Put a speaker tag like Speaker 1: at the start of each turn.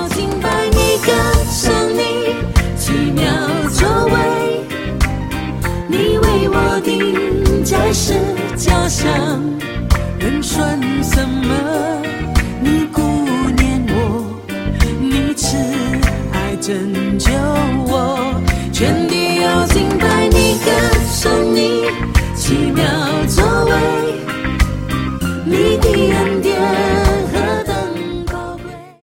Speaker 1: 要敬拜你，歌颂你奇妙作为，你为我定在十架上，人算什么？你顾念我，你慈爱拯救我，全地要敬拜你，歌颂你奇妙作为。